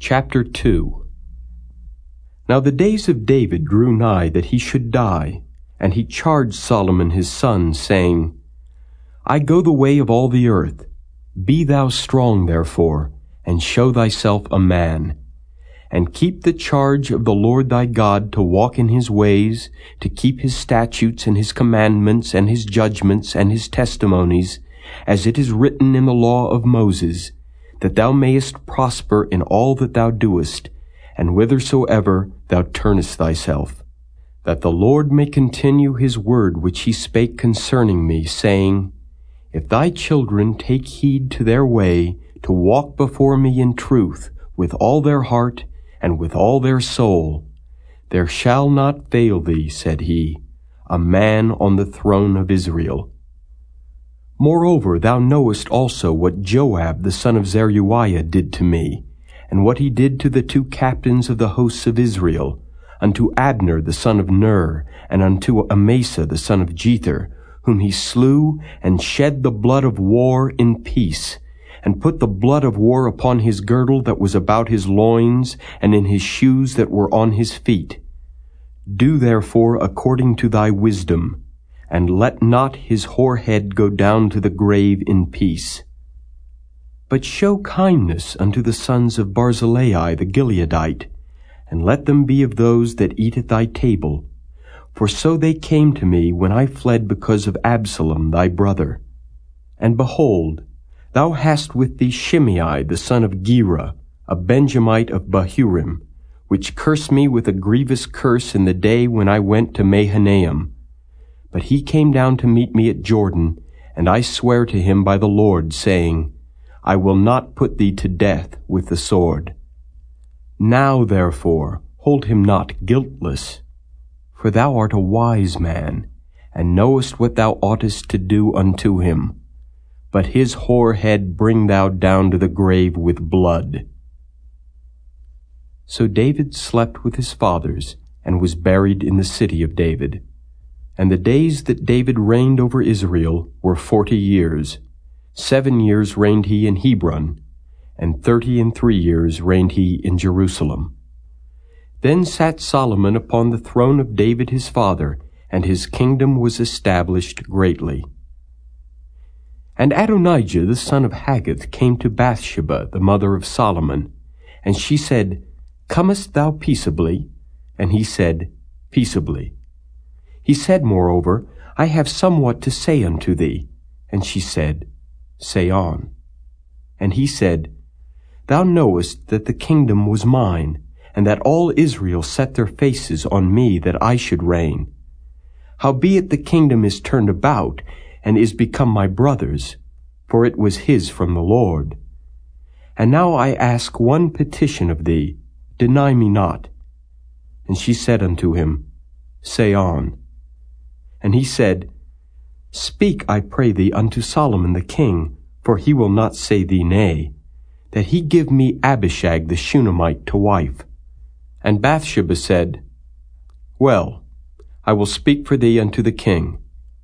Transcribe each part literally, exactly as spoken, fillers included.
Chapter two. Now the days of David drew nigh that he should die, and he charged Solomon his son, saying, I go the way of all the earth. Be thou strong therefore, and show thyself a man, and keep the charge of the Lord thy God, to walk in his ways, to keep his statutes and his commandments and his judgments and his testimonies, as it is written in the law of Moses, that thou mayest prosper in all that thou doest, and whithersoever thou turnest thyself, that the Lord may continue his word which he spake concerning me, saying, If thy children take heed to their way, to walk before me in truth, with all their heart and with all their soul, there shall not fail thee, said he, a man on the throne of Israel. Moreover, thou knowest also what Joab the son of Zeruiah did to me, and what he did to the two captains of the hosts of Israel, unto Abner the son of Ner, and unto Amasa the son of Jether, whom he slew, and shed the blood of war in peace, and put the blood of war upon his girdle that was about his loins, and in his shoes that were on his feet. Do therefore according to thy wisdom, and let not his hoar head go down to the grave in peace. But show kindness unto the sons of Barzillai the Gileadite, and let them be of those that eat at thy table. For so they came to me when I fled because of Absalom thy brother. And behold, thou hast with thee Shimei the son of Gera, a Benjamite of Bahurim, which cursed me with a grievous curse in the day when I went to Mahanaim. But he came down to meet me at Jordan, and I swear to him by the Lord, saying, I will not put thee to death with the sword. Now therefore hold him not guiltless, for thou art a wise man, and knowest what thou oughtest to do unto him. But his hoar head bring thou down to the grave with blood. So David slept with his fathers, and was buried in the city of David. And the days that David reigned over Israel were forty years. Seven years reigned he in Hebron, and thirty and three years reigned he in Jerusalem. Then sat Solomon upon the throne of David his father, and his kingdom was established greatly. And Adonijah the son of Haggith came to Bathsheba, the mother of Solomon, and she said, Comest thou peaceably? And he said, Peaceably. He said, moreover, I have somewhat to say unto thee. And she said, Say on. And he said, Thou knowest that the kingdom was mine, and that all Israel set their faces on me that I should reign. Howbeit the kingdom is turned about, and is become my brother's, for it was his from the Lord. And now I ask one petition of thee, deny me not. And she said unto him, Say on. And he said, Speak, I pray thee, unto Solomon the king, for he will not say thee nay, that he give me Abishag the Shunammite to wife. And Bathsheba said, Well, I will speak for thee unto the king.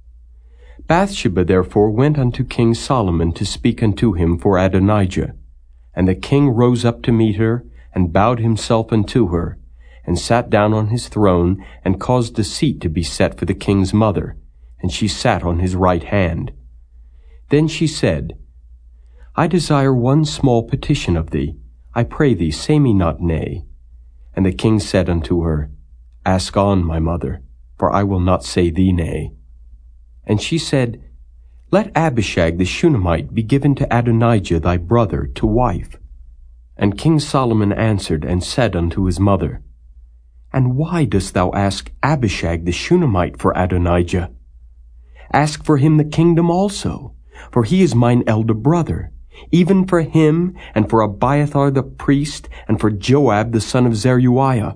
Bathsheba therefore went unto King Solomon to speak unto him for Adonijah. And the king rose up to meet her, and bowed himself unto her, and sat down on his throne, and caused a seat to be set for the king's mother, and she sat on his right hand. Then she said, I desire one small petition of thee. I pray thee, say me not nay. And the king said unto her, Ask on, my mother, for I will not say thee nay. And she said, Let Abishag the Shunammite be given to Adonijah thy brother to wife. And King Solomon answered and said unto his mother, And why dost thou ask Abishag the Shunammite for Adonijah? Ask for him the kingdom also, for he is mine elder brother, even for him, and for Abiathar the priest, and for Joab the son of Zeruiah.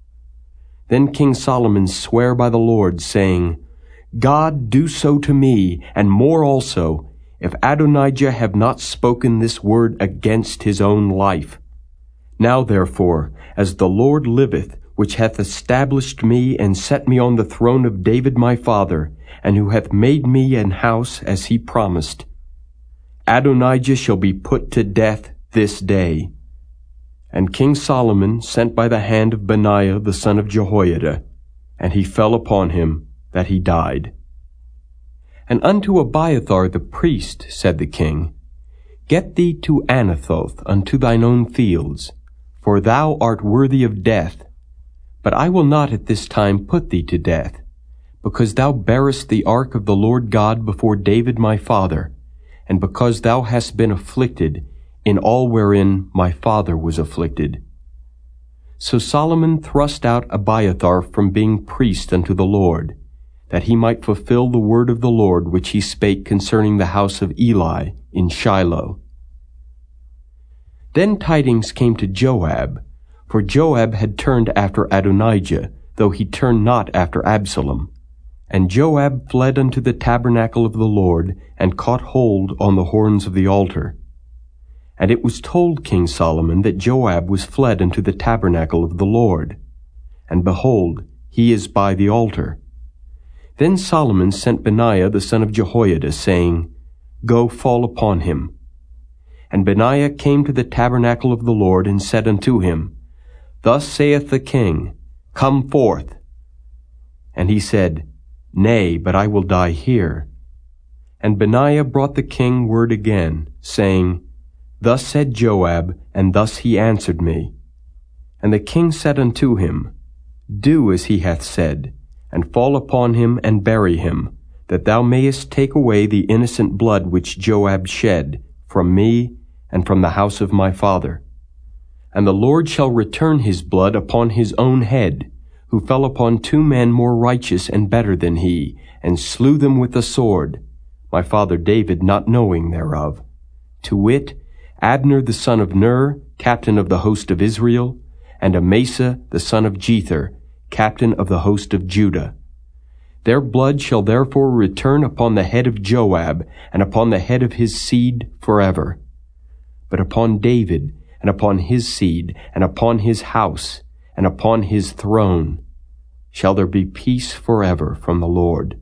Then King Solomon sware by the Lord, saying, God do so to me, and more also, if Adonijah have not spoken this word against his own life. Now therefore, as the Lord liveth, which hath established me and set me on the throne of David my father, and who hath made me an house as he promised, Adonijah shall be put to death this day. And King Solomon sent by the hand of Benaiah the son of Jehoiada, and he fell upon him, that he died. And unto Abiathar the priest said the king, Get thee to Anathoth unto thine own fields, for thou art worthy of death. But I will not at this time put thee to death, because thou bearest the ark of the Lord God before David my father, and because thou hast been afflicted in all wherein my father was afflicted. So Solomon thrust out Abiathar from being priest unto the Lord, that he might fulfill the word of the Lord which he spake concerning the house of Eli in Shiloh. Then tidings came to Joab, for Joab had turned after Adonijah, though he turned not after Absalom. And Joab fled unto the tabernacle of the Lord, and caught hold on the horns of the altar. And it was told King Solomon that Joab was fled unto the tabernacle of the Lord. And behold, he is by the altar. Then Solomon sent Benaiah the son of Jehoiada, saying, Go fall upon him. And Benaiah came to the tabernacle of the Lord, and said unto him, Thus saith the king, Come forth. And he said, Nay, but I will die here. And Benaiah brought the king word again, saying, Thus said Joab, and thus he answered me. And the king said unto him, Do as he hath said, and fall upon him and bury him, that thou mayest take away the innocent blood which Joab shed from me and from the house of my father. And the Lord shall return his blood upon his own head, who fell upon two men more righteous and better than he, and slew them with the sword, my father David not knowing thereof, to wit, Abner the son of Ner, captain of the host of Israel, and Amasa the son of Jether, captain of the host of Judah. Their blood shall therefore return upon the head of Joab, and upon the head of his seed forever. But upon David, and upon his seed, and upon his house, and upon his throne, shall there be peace forever from the Lord.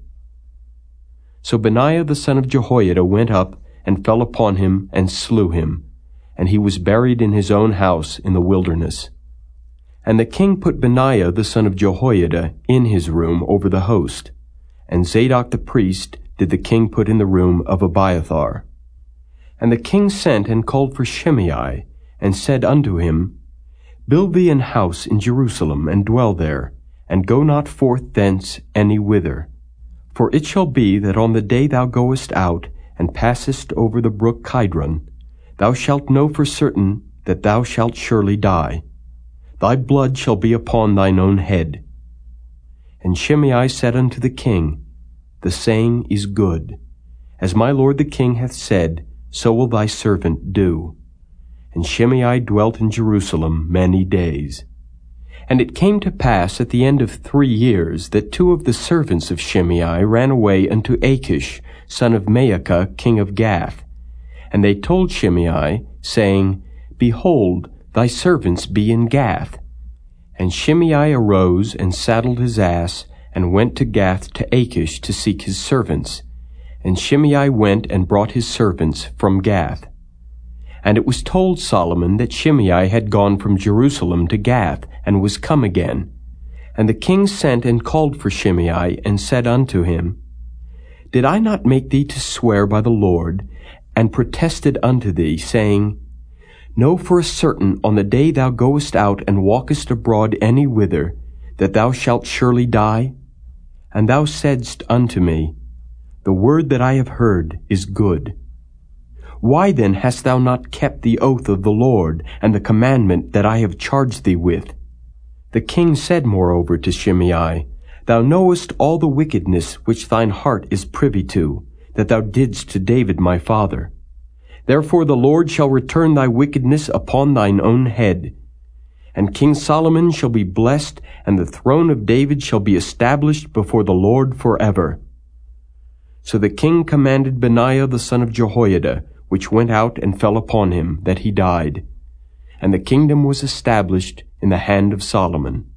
So Benaiah the son of Jehoiada went up, and fell upon him, and slew him, and he was buried in his own house in the wilderness. And the king put Benaiah the son of Jehoiada in his room over the host, and Zadok the priest did the king put in the room of Abiathar. And the king sent and called for Shimei, and said unto him, Build thee an house in Jerusalem, and dwell there, and go not forth thence any whither. For it shall be that on the day thou goest out, and passest over the brook Kidron, thou shalt know for certain that thou shalt surely die. Thy blood shall be upon thine own head. And Shimei said unto the king, The saying is good. As my lord the king hath said, so will thy servant do. And Shimei dwelt in Jerusalem many days. And it came to pass at the end of three years that two of the servants of Shimei ran away unto Achish, son of Maacah, king of Gath. And they told Shimei, saying, Behold, thy servants be in Gath. And Shimei arose and saddled his ass, and went to Gath to Achish to seek his servants. And Shimei went and brought his servants from Gath. And it was told Solomon that Shimei had gone from Jerusalem to Gath, and was come again. And the king sent and called for Shimei, and said unto him, Did I not make thee to swear by the Lord, and protested unto thee, saying, Know for a certain on the day thou goest out and walkest abroad any whither, that thou shalt surely die? And thou saidst unto me, The word that I have heard is good. Why then hast thou not kept the oath of the Lord, and the commandment that I have charged thee with? The king said moreover to Shimei, Thou knowest all the wickedness which thine heart is privy to, that thou didst to David my father. Therefore the Lord shall return thy wickedness upon thine own head. And King Solomon shall be blessed, and the throne of David shall be established before the Lord forever. So the king commanded Benaiah the son of Jehoiada, which went out and fell upon him, that he died. And the kingdom was established in the hand of Solomon.